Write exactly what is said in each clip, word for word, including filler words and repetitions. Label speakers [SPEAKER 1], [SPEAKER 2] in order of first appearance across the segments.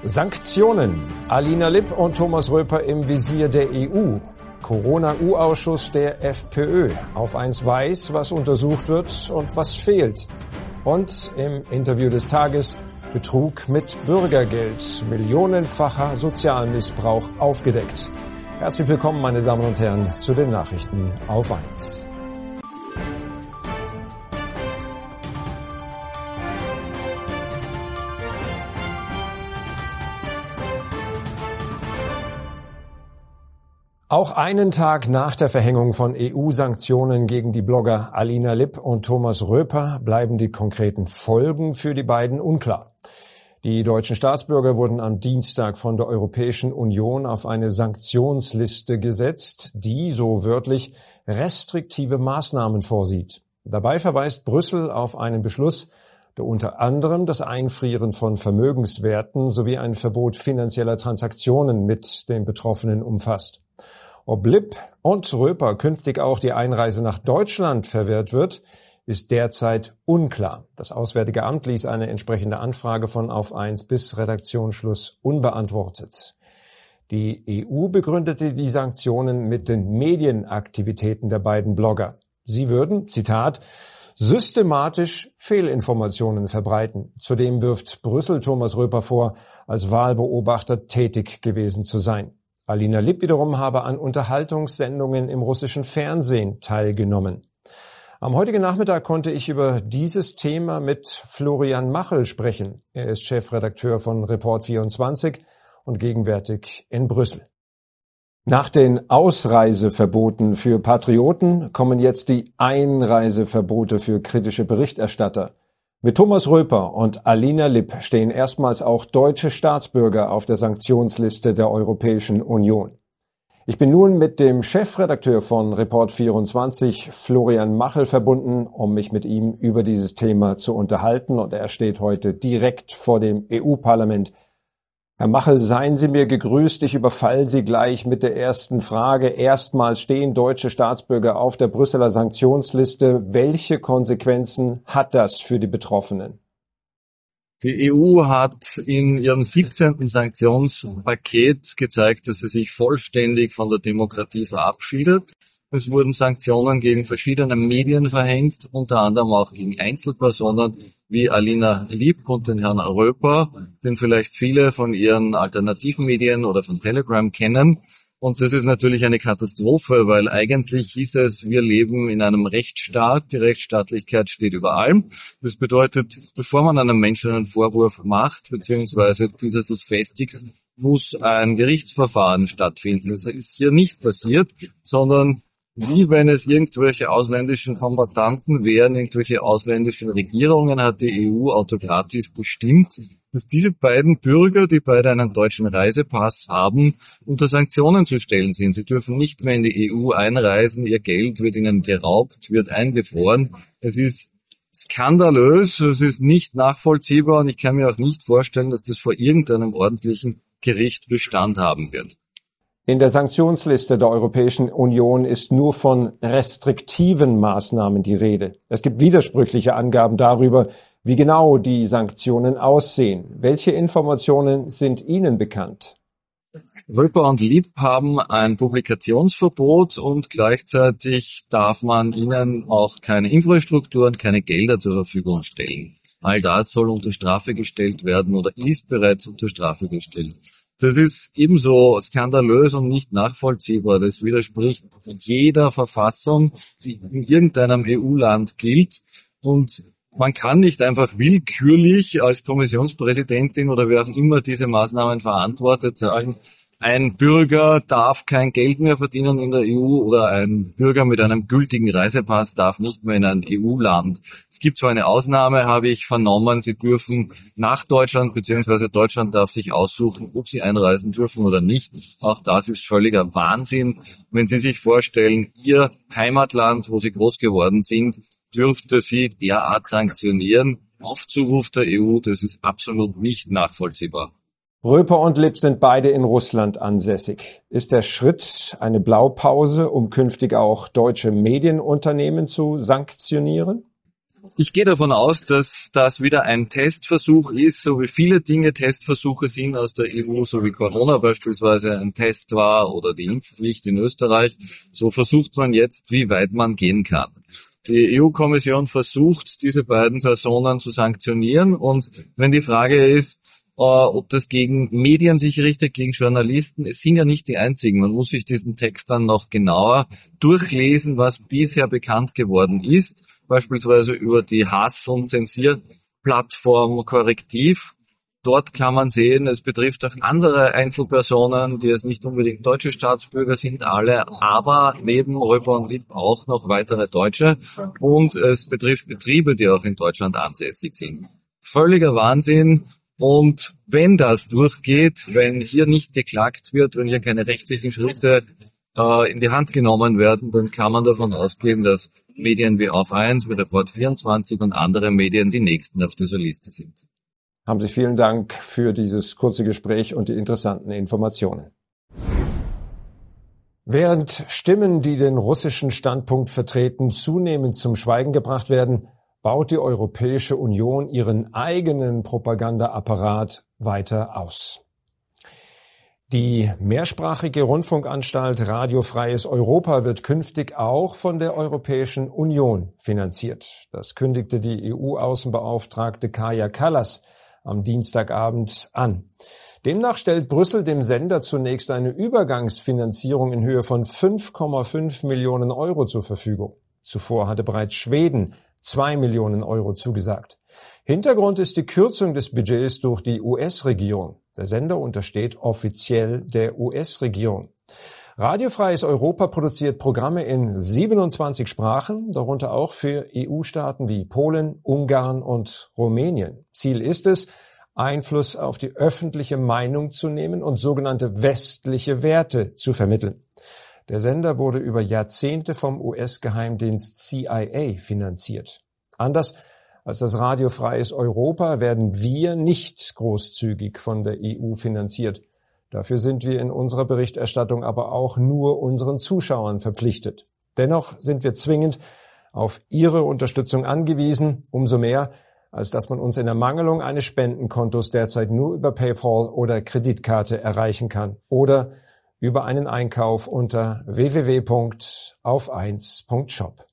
[SPEAKER 1] Sanktionen. Alina Lipp und Thomas Röper im Visier der E U. Corona-U Ausschuss der FPÖ. Auf eins weiß, was untersucht wird und was fehlt. Und im Interview des Tages Betrug mit Bürgergeld. Millionenfacher Sozialmissbrauch aufgedeckt. Herzlich willkommen, meine Damen und Herren, zu den Nachrichten auf eins. Auch einen Tag nach der Verhängung von E U-Sanktionen gegen die Blogger Alina Lipp und Thomas Röper bleiben die konkreten Folgen für die beiden unklar. Die deutschen Staatsbürger wurden am Dienstag von der Europäischen Union auf eine Sanktionsliste gesetzt, die, so wörtlich, restriktive Maßnahmen vorsieht. Dabei verweist Brüssel auf einen Beschluss, der unter anderem das Einfrieren von Vermögenswerten sowie ein Verbot finanzieller Transaktionen mit den Betroffenen umfasst. Ob Lipp und Röper künftig auch die Einreise nach Deutschland verwehrt wird, ist derzeit unklar. Das Auswärtige Amt ließ eine entsprechende Anfrage von Auf eins bis Redaktionsschluss unbeantwortet. Die E U begründete die Sanktionen mit den Medienaktivitäten der beiden Blogger. Sie würden, Zitat, systematisch Fehlinformationen verbreiten. Zudem wirft Brüssel Thomas Röper vor, als Wahlbeobachter tätig gewesen zu sein. Alina Lipp wiederum habe an Unterhaltungssendungen im russischen Fernsehen teilgenommen. Am heutigen Nachmittag konnte ich über dieses Thema mit Florian Machel sprechen. Er ist Chefredakteur von Report vierundzwanzig und gegenwärtig in Brüssel. Nach den Ausreiseverboten für Patrioten kommen jetzt die Einreiseverbote für kritische Berichterstatter. Mit Thomas Röper und Alina Lipp stehen erstmals auch deutsche Staatsbürger auf der Sanktionsliste der Europäischen Union. Ich bin nun mit dem Chefredakteur von Report vierundzwanzig, Florian Machel, verbunden, um mich mit ihm über dieses Thema zu unterhalten. Und er steht heute direkt vor dem E U-Parlament. Herr Machel, seien Sie mir gegrüßt. Ich überfalle Sie gleich mit der ersten Frage. Erstmals stehen deutsche Staatsbürger auf der Brüsseler Sanktionsliste. Welche Konsequenzen hat das für die Betroffenen?
[SPEAKER 2] Die E U hat in ihrem siebzehnten Sanktionspaket gezeigt, dass sie sich vollständig von der Demokratie verabschiedet. Es wurden Sanktionen gegen verschiedene Medien verhängt, unter anderem auch gegen Einzelpersonen wie Alina Lipp und den Herrn Röper, den vielleicht viele von ihren alternativen Medien oder von Telegram kennen. Und das ist natürlich eine Katastrophe, weil eigentlich hieß es, wir leben in einem Rechtsstaat, die Rechtsstaatlichkeit steht über allem. Das bedeutet, bevor man einem Menschen einen Vorwurf macht, beziehungsweise dieser sich festigt, muss ein Gerichtsverfahren stattfinden. Das ist hier nicht passiert, sondern wie wenn es irgendwelche ausländischen Kombattanten wären, irgendwelche ausländischen Regierungen, hat die E U autokratisch bestimmt, dass diese beiden Bürger, die beide einen deutschen Reisepass haben, unter Sanktionen zu stellen sind. Sie dürfen nicht mehr in die E U einreisen, ihr Geld wird ihnen geraubt, wird eingefroren. Es ist skandalös, es ist nicht nachvollziehbar und ich kann mir auch nicht vorstellen, dass das vor irgendeinem ordentlichen Gericht Bestand haben wird.
[SPEAKER 1] In der Sanktionsliste der Europäischen Union ist nur von restriktiven Maßnahmen die Rede. Es gibt widersprüchliche Angaben darüber, wie genau die Sanktionen aussehen. Welche Informationen sind Ihnen bekannt?
[SPEAKER 2] Röper und Lipp haben ein Publikationsverbot und gleichzeitig darf man ihnen auch keine Infrastruktur und keine Gelder zur Verfügung stellen. All das soll unter Strafe gestellt werden oder ist bereits unter Strafe gestellt. Das ist ebenso skandalös und nicht nachvollziehbar. Das widerspricht jeder Verfassung, die in irgendeinem E U-Land gilt. Und man kann nicht einfach willkürlich als Kommissionspräsidentin oder wer auch immer diese Maßnahmen verantwortet sagen, ein Bürger darf kein Geld mehr verdienen in der E U oder ein Bürger mit einem gültigen Reisepass darf nicht mehr in ein E U-Land. Es gibt zwar eine Ausnahme, habe ich vernommen, sie dürfen nach Deutschland, beziehungsweise Deutschland darf sich aussuchen, ob sie einreisen dürfen oder nicht. Auch das ist völliger Wahnsinn. Wenn Sie sich vorstellen, Ihr Heimatland, wo Sie groß geworden sind, dürfte Sie derart sanktionieren. Aufzuruf der E U, das ist absolut nicht nachvollziehbar.
[SPEAKER 1] Röper und Lipp sind beide in Russland ansässig. Ist der Schritt eine Blaupause, um künftig auch deutsche Medienunternehmen zu sanktionieren?
[SPEAKER 2] Ich gehe davon aus, dass das wieder ein Testversuch ist, so wie viele Dinge Testversuche sind aus der E U, so wie Corona beispielsweise ein Test war oder die Impfpflicht in Österreich. So versucht man jetzt, wie weit man gehen kann. Die E U-Kommission versucht, diese beiden Personen zu sanktionieren. Und wenn die Frage ist, äh, ob das gegen Medien sich richtet, gegen Journalisten, es sind ja nicht die einzigen. Man muss sich diesen Text dann noch genauer durchlesen, was bisher bekannt geworden ist. Beispielsweise über die Hass- und Zensierplattform Korrektiv. Dort kann man sehen, es betrifft auch andere Einzelpersonen, die jetzt nicht unbedingt deutsche Staatsbürger sind, alle, aber neben Röper und Lipp auch noch weitere Deutsche. Und es betrifft Betriebe, die auch in Deutschland ansässig sind. Völliger Wahnsinn. Und wenn das durchgeht, wenn hier nicht geklagt wird, wenn hier keine rechtlichen Schritte äh, in die Hand genommen werden, dann kann man davon ausgehen, dass Medien wie Auf eins, wie der Port vierundzwanzig und andere Medien die nächsten auf dieser Liste sind.
[SPEAKER 1] Haben Sie vielen Dank für dieses kurze Gespräch und die interessanten Informationen. Während Stimmen, die den russischen Standpunkt vertreten, zunehmend zum Schweigen gebracht werden, baut die Europäische Union ihren eigenen Propagandaapparat weiter aus. Die mehrsprachige Rundfunkanstalt Radio Freies Europa wird künftig auch von der Europäischen Union finanziert. Das kündigte die E U-Außenbeauftragte Kaja Kallas am Dienstagabend an. Demnach stellt Brüssel dem Sender zunächst eine Übergangsfinanzierung in Höhe von fünf Komma fünf Millionen Euro zur Verfügung. Zuvor hatte bereits Schweden zwei Millionen Euro zugesagt. Hintergrund ist die Kürzung des Budgets durch die U S-Regierung. Der Sender untersteht offiziell der U S-Regierung. Radio Freies Europa produziert Programme in siebenundzwanzig Sprachen, darunter auch für E U-Staaten wie Polen, Ungarn und Rumänien. Ziel ist es, Einfluss auf die öffentliche Meinung zu nehmen und sogenannte westliche Werte zu vermitteln. Der Sender wurde über Jahrzehnte vom U S-Geheimdienst C I A finanziert. Anders als das Radio Freies Europa werden wir nicht großzügig von der E U finanziert. Dafür sind wir in unserer Berichterstattung aber auch nur unseren Zuschauern verpflichtet. Dennoch sind wir zwingend auf Ihre Unterstützung angewiesen, umso mehr, als dass man uns in Ermangelung eines Spendenkontos derzeit nur über PayPal oder Kreditkarte erreichen kann oder über einen Einkauf unter w w w punkt auf eins punkt shop.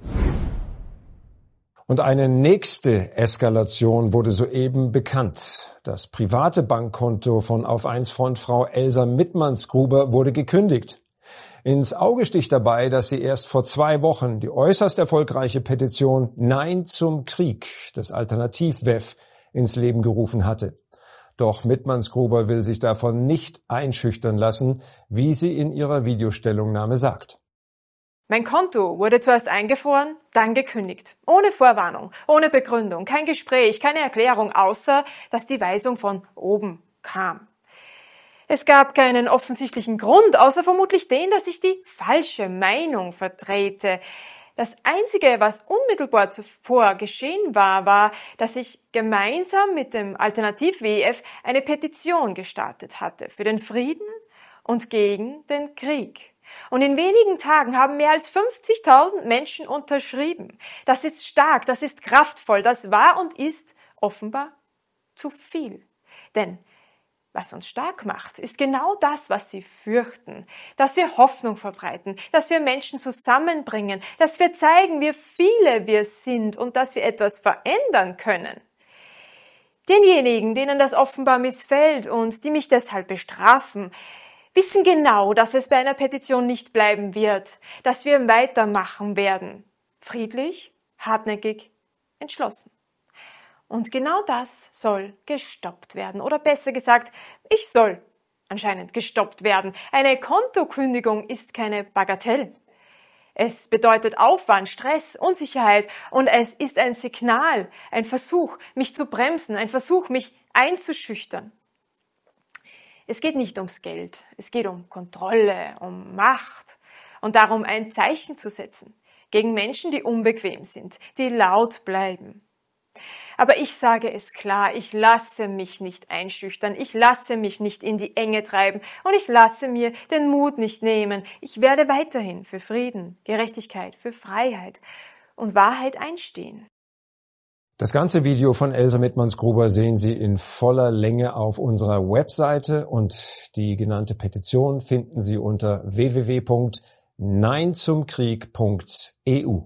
[SPEAKER 1] Und eine nächste Eskalation wurde soeben bekannt. Das private Bankkonto von Auf eins Frontfrau Elsa Mittmannsgruber wurde gekündigt. Ins Auge sticht dabei, dass sie erst vor zwei Wochen die äußerst erfolgreiche Petition Nein zum Krieg des Alternativ-W E F ins Leben gerufen hatte. Doch Mittmannsgruber will sich davon nicht einschüchtern lassen, wie sie in ihrer Videostellungnahme sagt.
[SPEAKER 3] Mein Konto wurde zuerst eingefroren, dann gekündigt. Ohne Vorwarnung, ohne Begründung, kein Gespräch, keine Erklärung, außer dass die Weisung von oben kam. Es gab keinen offensichtlichen Grund, außer vermutlich den, dass ich die falsche Meinung vertrete. Das Einzige, was unmittelbar zuvor geschehen war, war, dass ich gemeinsam mit dem Alternativ-W E F eine Petition gestartet hatte für den Frieden und gegen den Krieg. Und in wenigen Tagen haben mehr als fünfzigtausend Menschen unterschrieben. Das ist stark, das ist kraftvoll, das war und ist offenbar zu viel. Denn was uns stark macht, ist genau das, was sie fürchten. Dass wir Hoffnung verbreiten, dass wir Menschen zusammenbringen, dass wir zeigen, wie viele wir sind und dass wir etwas verändern können. Denjenigen, denen das offenbar missfällt und die mich deshalb bestrafen, wissen genau, dass es bei einer Petition nicht bleiben wird, dass wir weitermachen werden. Friedlich, hartnäckig, entschlossen. Und genau das soll gestoppt werden. Oder besser gesagt, ich soll anscheinend gestoppt werden. Eine Kontokündigung ist keine Bagatelle. Es bedeutet Aufwand, Stress, Unsicherheit und es ist ein Signal, ein Versuch, mich zu bremsen, ein Versuch, mich einzuschüchtern. Es geht nicht ums Geld, es geht um Kontrolle, um Macht und darum, ein Zeichen zu setzen gegen Menschen, die unbequem sind, die laut bleiben. Aber ich sage es klar, ich lasse mich nicht einschüchtern, ich lasse mich nicht in die Enge treiben und ich lasse mir den Mut nicht nehmen. Ich werde weiterhin für Frieden, Gerechtigkeit, für Freiheit und Wahrheit einstehen.
[SPEAKER 1] Das ganze Video von Elsa Mittmanns-Gruber sehen Sie in voller Länge auf unserer Webseite und die genannte Petition finden Sie unter w w w punkt nein zum krieg punkt e u.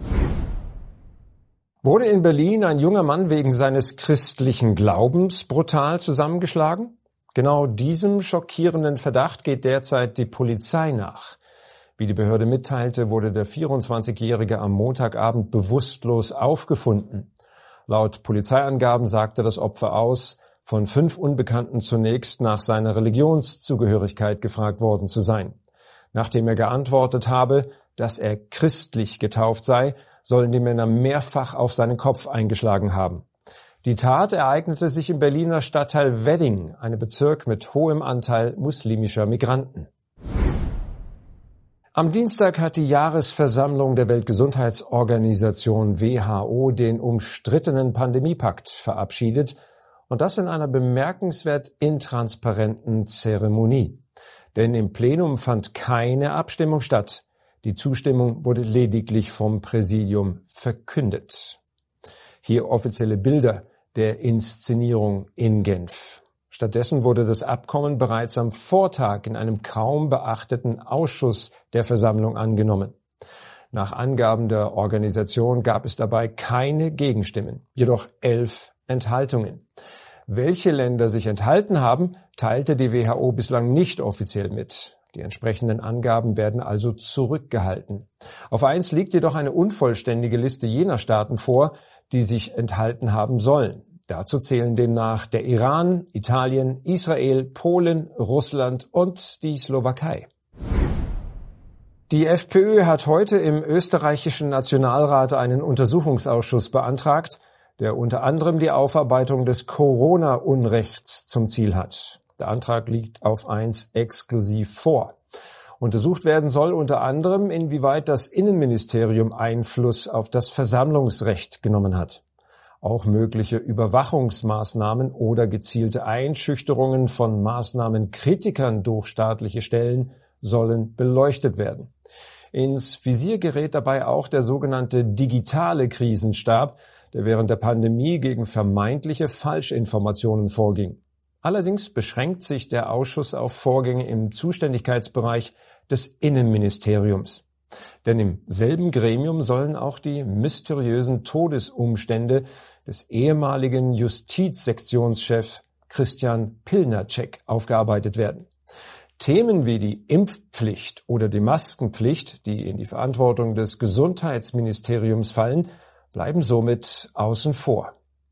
[SPEAKER 1] Wurde in Berlin ein junger Mann wegen seines christlichen Glaubens brutal zusammengeschlagen? Genau diesem schockierenden Verdacht geht derzeit die Polizei nach. Wie die Behörde mitteilte, wurde der vierundzwanzigjährige am Montagabend bewusstlos aufgefunden. Laut Polizeiangaben sagte das Opfer aus, von fünf Unbekannten zunächst nach seiner Religionszugehörigkeit gefragt worden zu sein. Nachdem er geantwortet habe, dass er christlich getauft sei, sollen die Männer mehrfach auf seinen Kopf eingeschlagen haben. Die Tat ereignete sich im Berliner Stadtteil Wedding, einem Bezirk mit hohem Anteil muslimischer Migranten. Am Dienstag hat die Jahresversammlung der Weltgesundheitsorganisation W H O den umstrittenen Pandemiepakt verabschiedet und das in einer bemerkenswert intransparenten Zeremonie. Denn im Plenum fand keine Abstimmung statt. Die Zustimmung wurde lediglich vom Präsidium verkündet. Hier offizielle Bilder der Inszenierung in Genf. Stattdessen wurde das Abkommen bereits am Vortag in einem kaum beachteten Ausschuss der Versammlung angenommen. Nach Angaben der Organisation gab es dabei keine Gegenstimmen, jedoch elf Enthaltungen. Welche Länder sich enthalten haben, teilte die W H O bislang nicht offiziell mit. Die entsprechenden Angaben werden also zurückgehalten. Auf eins liegt jedoch eine unvollständige Liste jener Staaten vor, die sich enthalten haben sollen. Dazu zählen demnach der Iran, Italien, Israel, Polen, Russland und die Slowakei. Die FPÖ hat heute im österreichischen Nationalrat einen Untersuchungsausschuss beantragt, der unter anderem die Aufarbeitung des Corona-Unrechts zum Ziel hat. Der Antrag liegt auf eins exklusiv vor. Untersucht werden soll unter anderem, inwieweit das Innenministerium Einfluss auf das Versammlungsrecht genommen hat. Auch mögliche Überwachungsmaßnahmen oder gezielte Einschüchterungen von Maßnahmenkritikern durch staatliche Stellen sollen beleuchtet werden. Ins Visier gerät dabei auch der sogenannte digitale Krisenstab, der während der Pandemie gegen vermeintliche Falschinformationen vorging. Allerdings beschränkt sich der Ausschuss auf Vorgänge im Zuständigkeitsbereich des Innenministeriums. Denn im selben Gremium sollen auch die mysteriösen Todesumstände des ehemaligen Justizsektionschefs Christian Pilnacek aufgearbeitet werden. Themen wie die Impfpflicht oder die Maskenpflicht, die in die Verantwortung des Gesundheitsministeriums fallen, bleiben somit außen vor.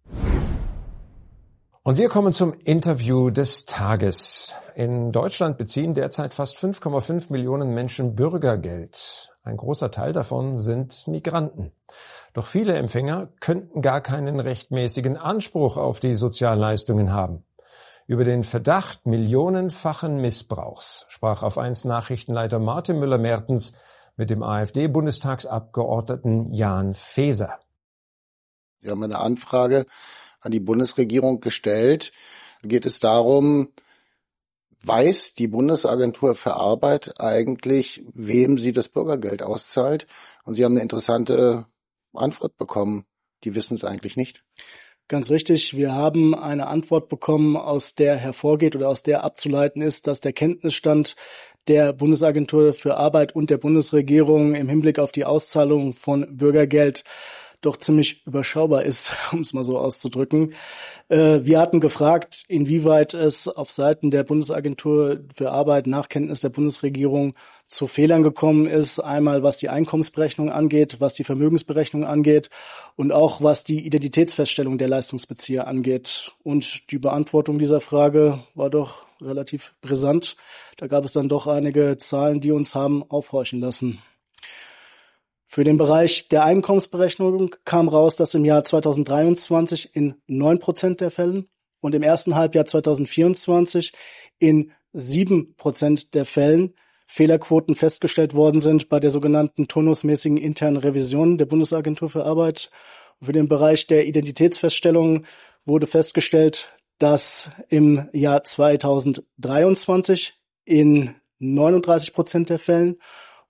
[SPEAKER 1] Und wir kommen zum Interview des Tages. In Deutschland beziehen derzeit fast fünf Komma fünf Millionen Menschen Bürgergeld. Ein großer Teil davon sind Migranten. Doch viele Empfänger könnten gar keinen rechtmäßigen Anspruch auf die Sozialleistungen haben. Über den Verdacht millionenfachen Missbrauchs sprach auf eins Nachrichtenleiter Martin Müller-Mertens mit dem AfD-Bundestagsabgeordneten Jan Faeser.
[SPEAKER 4] Sie haben eine Anfrage an die Bundesregierung gestellt. Da geht es darum, weiß die Bundesagentur für Arbeit eigentlich, wem sie das Bürgergeld auszahlt? Und Sie haben eine interessante Antwort bekommen. Die wissen es eigentlich nicht.
[SPEAKER 5] Ganz richtig. Wir haben eine Antwort bekommen, aus der hervorgeht oder aus der abzuleiten ist, dass der Kenntnisstand der Bundesagentur für Arbeit und der Bundesregierung im Hinblick auf die Auszahlung von Bürgergeld doch ziemlich überschaubar ist, um es mal so auszudrücken. Wir hatten gefragt, inwieweit es auf Seiten der Bundesagentur für Arbeit nach Kenntnis der Bundesregierung zu Fehlern gekommen ist. Einmal was die Einkommensberechnung angeht, was die Vermögensberechnung angeht und auch was die Identitätsfeststellung der Leistungsbezieher angeht. Und die Beantwortung dieser Frage war doch relativ brisant. Da gab es dann doch einige Zahlen, die uns haben aufhorchen lassen. Für den Bereich der Einkommensberechnung kam raus, dass im Jahr zweitausenddreiundzwanzig in neun Prozent der Fällen und im ersten Halbjahr zweitausendvierundzwanzig in sieben Prozent der Fällen Fehlerquoten festgestellt worden sind bei der sogenannten turnusmäßigen internen Revision der Bundesagentur für Arbeit. Für den Bereich der Identitätsfeststellung wurde festgestellt, dass im Jahr zweitausenddreiundzwanzig in neununddreißig Prozent der Fällen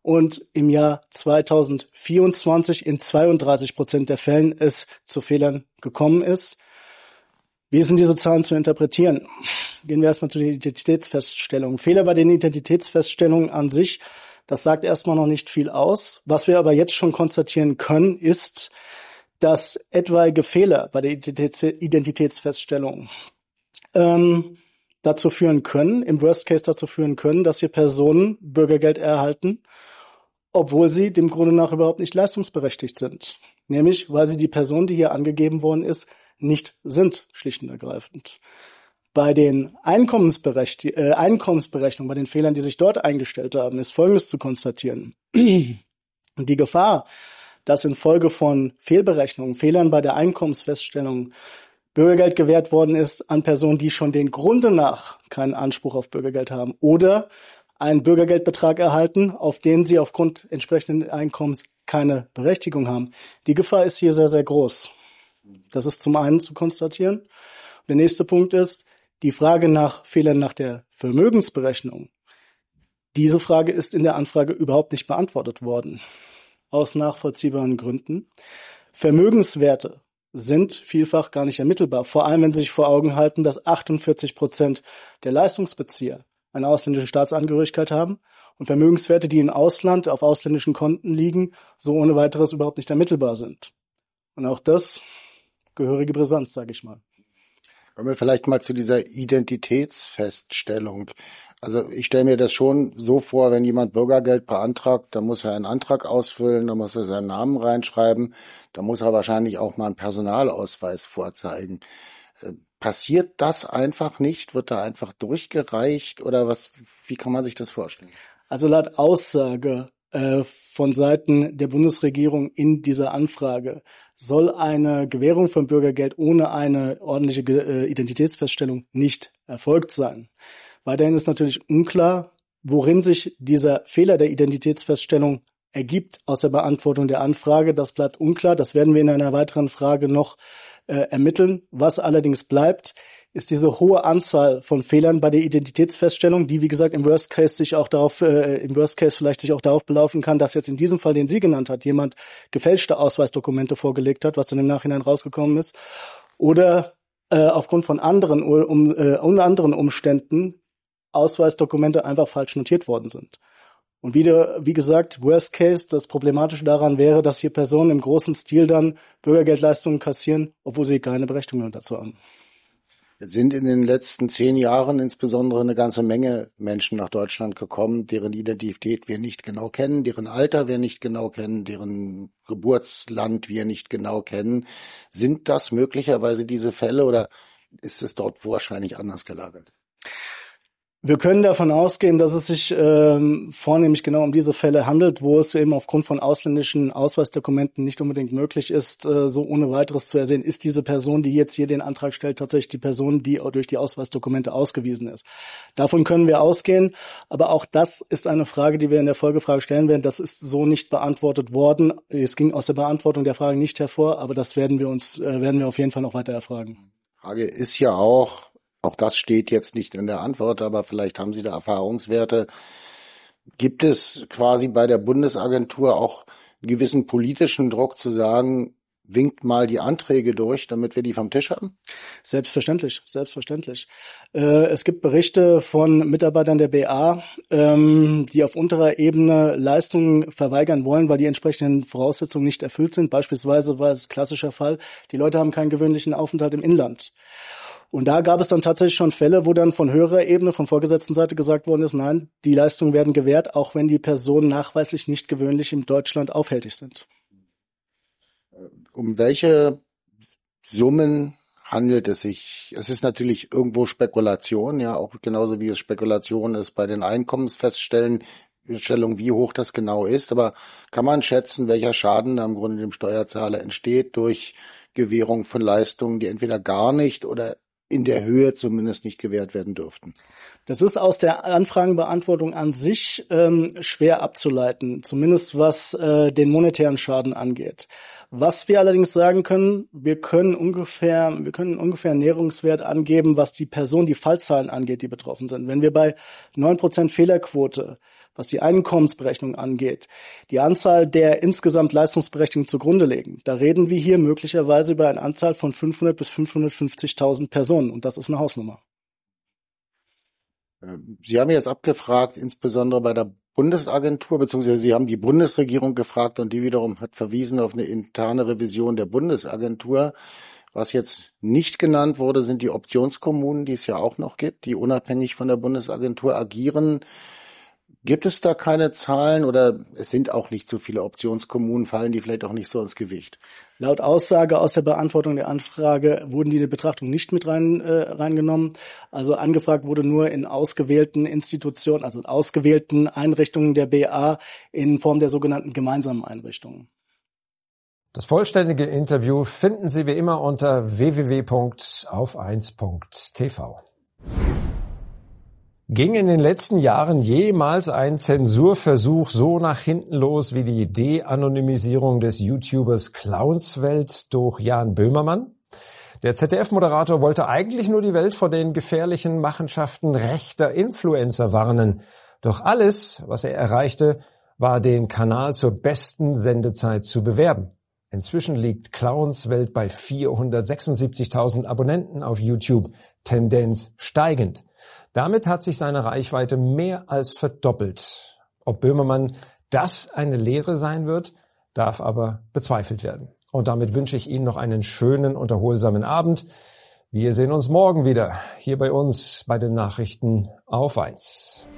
[SPEAKER 5] und im Jahr zweitausendvierundzwanzig in zweiunddreißig Prozent der Fällen es zu Fehlern gekommen ist. Wie sind diese Zahlen zu interpretieren? Gehen wir erstmal zu den Identitätsfeststellungen. Fehler bei den Identitätsfeststellungen an sich, das sagt erstmal noch nicht viel aus. Was wir aber jetzt schon konstatieren können, ist, dass etwaige Fehler bei der Identitätsfeststellung ähm, dazu führen können, im Worst Case dazu führen können, dass hier Personen Bürgergeld erhalten, obwohl sie dem Grunde nach überhaupt nicht leistungsberechtigt sind. Nämlich, weil sie die Person, die hier angegeben worden ist, nicht sind, schlicht und ergreifend. Bei den Einkommensberechti- äh, Einkommensberechnungen, bei den Fehlern, die sich dort eingestellt haben, ist Folgendes zu konstatieren. Die Gefahr, dass infolge von Fehlberechnungen, Fehlern bei der Einkommensfeststellung Bürgergeld gewährt worden ist an Personen, die schon den Grunde nach keinen Anspruch auf Bürgergeld haben oder einen Bürgergeldbetrag erhalten, auf den sie aufgrund entsprechenden Einkommens keine Berechtigung haben. Die Gefahr ist hier sehr, sehr groß. Das ist zum einen zu konstatieren. Der nächste Punkt ist die Frage nach Fehlern nach der Vermögensberechnung. Diese Frage ist in der Anfrage überhaupt nicht beantwortet worden. Aus nachvollziehbaren Gründen. Vermögenswerte sind vielfach gar nicht ermittelbar. Vor allem, wenn Sie sich vor Augen halten, dass achtundvierzig Prozent der Leistungsbezieher eine ausländische Staatsangehörigkeit haben und Vermögenswerte, die im Ausland auf ausländischen Konten liegen, so ohne weiteres überhaupt nicht ermittelbar sind. Und auch das gehörige Brisanz, sage ich mal.
[SPEAKER 4] Kommen wir vielleicht mal zu dieser Identitätsfeststellung. Also ich stelle mir das schon so vor, wenn jemand Bürgergeld beantragt, dann muss er einen Antrag ausfüllen, dann muss er seinen Namen reinschreiben, dann muss er wahrscheinlich auch mal einen Personalausweis vorzeigen. Passiert das einfach nicht? Wird da einfach durchgereicht oder was? Wie kann man sich das vorstellen?
[SPEAKER 5] Also laut Aussage äh, von Seiten der Bundesregierung in dieser Anfrage soll eine Gewährung von Bürgergeld ohne eine ordentliche äh, Identitätsfeststellung nicht erfolgt sein. Weiterhin ist natürlich unklar, worin sich dieser Fehler der Identitätsfeststellung ergibt aus der Beantwortung der Anfrage. Das bleibt unklar. Das werden wir in einer weiteren Frage noch äh, ermitteln. Was allerdings bleibt, ist diese hohe Anzahl von Fehlern bei der Identitätsfeststellung, die, wie gesagt, im Worst Case sich auch darauf, äh, im Worst Case vielleicht sich auch darauf belaufen kann, dass jetzt in diesem Fall, den sie genannt hat, jemand gefälschte Ausweisdokumente vorgelegt hat, was dann im Nachhinein rausgekommen ist, oder äh, aufgrund von anderen, um, äh, um anderen Umständen Ausweisdokumente einfach falsch notiert worden sind. Und wieder, wie gesagt, Worst Case, das Problematische daran wäre, dass hier Personen im großen Stil dann Bürgergeldleistungen kassieren, obwohl sie keine Berechtigung dazu haben.
[SPEAKER 4] Jetzt sind in den letzten zehn Jahren insbesondere eine ganze Menge Menschen nach Deutschland gekommen, deren Identität wir nicht genau kennen, deren Alter wir nicht genau kennen, deren Geburtsland wir nicht genau kennen. Sind das möglicherweise diese Fälle oder ist es dort wahrscheinlich anders gelagert?
[SPEAKER 5] Wir können davon ausgehen, dass es sich ähm, vornehmlich genau um diese Fälle handelt, wo es eben aufgrund von ausländischen Ausweisdokumenten nicht unbedingt möglich ist, äh, so ohne weiteres zu ersehen, ist diese Person, die jetzt hier den Antrag stellt, tatsächlich die Person, die durch die Ausweisdokumente ausgewiesen ist. Davon können wir ausgehen, aber auch das ist eine Frage, die wir in der Folgefrage stellen werden. Das ist so nicht beantwortet worden. Es ging aus der Beantwortung der Frage nicht hervor, aber das werden wir uns, äh, werden wir auf jeden Fall noch weiter erfragen.
[SPEAKER 4] Frage ist ja auch, auch das steht jetzt nicht in der Antwort, aber vielleicht haben Sie da Erfahrungswerte. Gibt es quasi bei der Bundesagentur auch einen gewissen politischen Druck zu sagen, winkt mal die Anträge durch, damit wir die vom Tisch haben?
[SPEAKER 5] Selbstverständlich, selbstverständlich. Äh, es gibt Berichte von Mitarbeitern der B A, ähm, die auf unterer Ebene Leistungen verweigern wollen, weil die entsprechenden Voraussetzungen nicht erfüllt sind. Beispielsweise war es klassischer Fall, die Leute haben keinen gewöhnlichen Aufenthalt im Inland. Und da gab es dann tatsächlich schon Fälle, wo dann von höherer Ebene, von Vorgesetztenseite gesagt worden ist, nein, die Leistungen werden gewährt, auch wenn die Personen nachweislich nicht gewöhnlich in Deutschland aufhältig sind.
[SPEAKER 4] Um welche Summen handelt es sich? Es ist natürlich irgendwo Spekulation, ja, auch genauso wie es Spekulation ist bei den Einkommensfeststellungen, wie hoch das genau ist. Aber kann man schätzen, welcher Schaden da im Grunde dem Steuerzahler entsteht durch Gewährung von Leistungen, die entweder gar nicht oder in der Höhe zumindest nicht gewährt werden dürften?
[SPEAKER 5] Das ist aus der Anfragenbeantwortung an sich ähm, schwer abzuleiten, zumindest was äh, den monetären Schaden angeht. Was wir allerdings sagen können, wir können ungefähr, wir können ungefähr einen Näherungswert angeben, was die Person, die Fallzahlen angeht, die betroffen sind. Wenn wir bei neun Prozent Fehlerquote, was die Einkommensberechnung angeht, die Anzahl der insgesamt Leistungsberechtigten zugrunde legen, da reden wir hier möglicherweise über eine Anzahl von fünfhundert bis fünfhundertfünfzigtausend Personen. Und das ist eine Hausnummer.
[SPEAKER 4] Sie haben jetzt abgefragt, insbesondere bei der Bundesagentur, beziehungsweise Sie haben die Bundesregierung gefragt und die wiederum hat verwiesen auf eine interne Revision der Bundesagentur. Was jetzt nicht genannt wurde, sind die Optionskommunen, die es ja auch noch gibt, die unabhängig von der Bundesagentur agieren. Gibt es da keine Zahlen oder es sind auch nicht so viele Optionskommunen, fallen die vielleicht auch nicht so ins Gewicht?
[SPEAKER 5] Laut Aussage aus der Beantwortung der Anfrage wurden die in die Betrachtung nicht mit rein, äh, reingenommen. Also angefragt wurde nur in ausgewählten Institutionen, also in ausgewählten Einrichtungen der B A in Form der sogenannten gemeinsamen Einrichtungen.
[SPEAKER 1] Das vollständige Interview finden Sie wie immer unter w w w punkt auf eins punkt t v. Ging in den letzten Jahren jemals ein Zensurversuch so nach hinten los wie die De-Anonymisierung des YouTubers Clownswelt durch Jan Böhmermann? Der Z D F-Moderator wollte eigentlich nur die Welt vor den gefährlichen Machenschaften rechter Influencer warnen. Doch alles, was er erreichte, war, den Kanal zur besten Sendezeit zu bewerben. Inzwischen liegt Clownswelt bei vierhundertsechsundsiebzigtausend Abonnenten auf YouTube, Tendenz steigend. Damit hat sich seine Reichweite mehr als verdoppelt. Ob Böhmermann das eine Lehre sein wird, darf aber bezweifelt werden. Und damit wünsche ich Ihnen noch einen schönen und erholsamen Abend. Wir sehen uns morgen wieder hier bei uns bei den Nachrichten auf eins.